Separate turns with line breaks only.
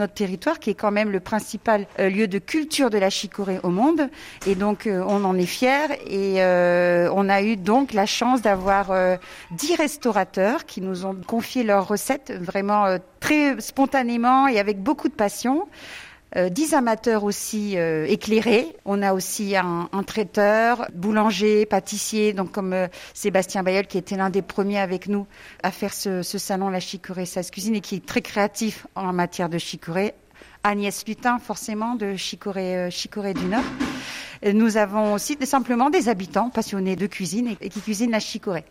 notre territoire qui est quand même le principal lieu de culture de la chicorée au monde. Et donc, on en est fiers. Et on a eu donc la chance d'avoir 10 restaurateurs qui nous ont confié leurs recettes vraiment très spontanément et avec beaucoup de passion. 10 amateurs aussi éclairés. On a aussi un traiteur, boulanger, pâtissier, donc comme Sébastien Bayeul qui était l'un des premiers avec nous à faire ce salon La Chicorée Sasse Cuisine et qui est très créatif en matière de chicorée. Agnès Lutin, forcément, de Chicorée du Nord. Nous avons aussi simplement des habitants passionnés de cuisine et qui cuisinent la chicorée.